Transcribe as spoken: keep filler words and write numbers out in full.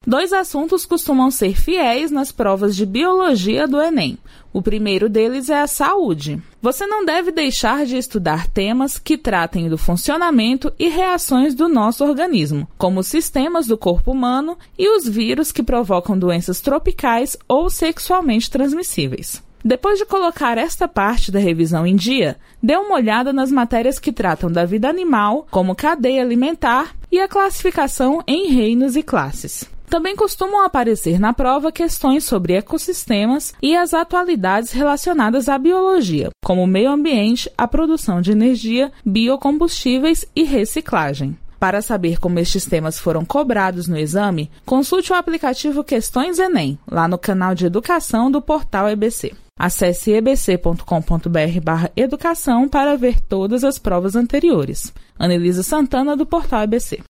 Dois assuntos costumam ser fiéis nas provas de biologia do Enem. O primeiro deles é a saúde. Você não deve deixar de estudar temas que tratem do funcionamento e reações do nosso organismo, como os sistemas do corpo humano e os vírus que provocam doenças tropicais ou sexualmente transmissíveis. Depois de colocar esta parte da revisão em dia, dê uma olhada nas matérias que tratam da vida animal, como cadeia alimentar e a classificação em reinos e classes. Também costumam aparecer na prova questões sobre ecossistemas e as atualidades relacionadas à biologia, como o meio ambiente, a produção de energia, biocombustíveis e reciclagem. Para saber como estes temas foram cobrados no exame, consulte o aplicativo Questões Enem, lá no canal de educação do portal E B C. Acesse e b c ponto com ponto b r barra educação para ver todas as provas anteriores. Anelisa Santana, do portal E B C.